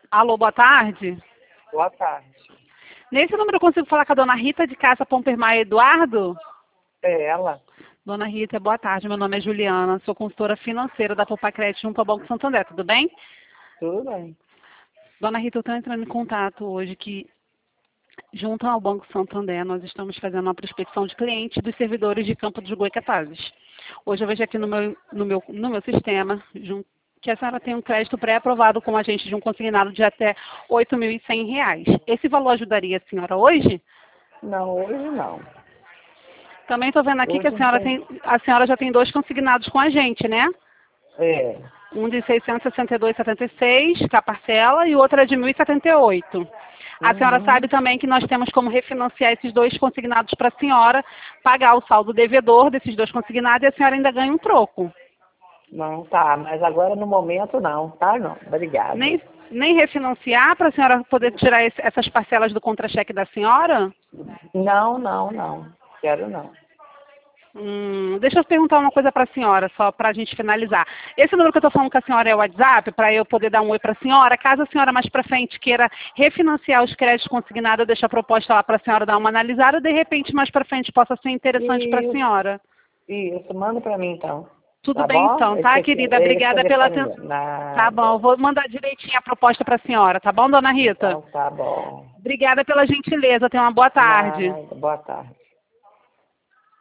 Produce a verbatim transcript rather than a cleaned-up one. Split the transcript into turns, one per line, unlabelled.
Alô, boa tarde.
Boa tarde.
Nesse número eu consigo falar com a dona Rita de Casa Pompermaia Eduardo?
É ela?
Dona Rita, boa tarde. Meu nome é Juliana, sou consultora financeira da Popacred junto ao Banco Santander, tudo bem?
Tudo bem.
Dona Rita, eu estou entrando em contato hoje que, junto ao Banco Santander, nós estamos fazendo uma prospecção de clientes dos servidores de Campo dos Goitacazes. Hoje eu vejo aqui no meu, no meu, no meu sistema, junto, que a senhora tem um crédito pré-aprovado com a gente de um consignado de até oito mil e cem reais. Esse valor ajudaria a senhora hoje?
Não, hoje não.
Também estou vendo aqui que
Hoje
a
não
senhora,
tem.
tem, a senhora já tem dois consignados com a gente, né?
É.
Um de seiscentos e sessenta e dois vírgula setenta e seis, que é a parcela, e o outro é de mil e setenta e oito. A senhora
Uhum.
sabe também que nós temos como refinanciar esses dois consignados para a senhora, pagar o saldo devedor desses dois consignados e a senhora ainda ganha um troco.
Não, tá. Mas agora no momento não, tá? Não. Obrigada.
Nem, nem refinanciar para a senhora poder tirar esse, essas parcelas do contra-cheque da senhora?
Não, não, não. Quero não.
Hum, deixa eu perguntar uma coisa para a senhora, só para a gente finalizar. Esse número que eu estou falando com a senhora é o WhatsApp, para eu poder dar um oi para a senhora. Caso a senhora mais para frente queira refinanciar os créditos consignados, eu deixo a proposta lá para a senhora dar uma analisada, de repente mais para frente possa ser interessante para a
Isso,
senhora.
isso. Manda pra mim então.
Tudo
Tá
bem
bom?
então,
Esse
tá,
aqui,
querida?
esse
Obrigada pela
telefone
atenção.
meu.
Tá bom,
Nada.
vou mandar direitinho a proposta para a senhora, tá bom, dona Rita?
Então tá bom.
Obrigada pela gentileza, tenha uma boa tarde.
Nada. Boa tarde.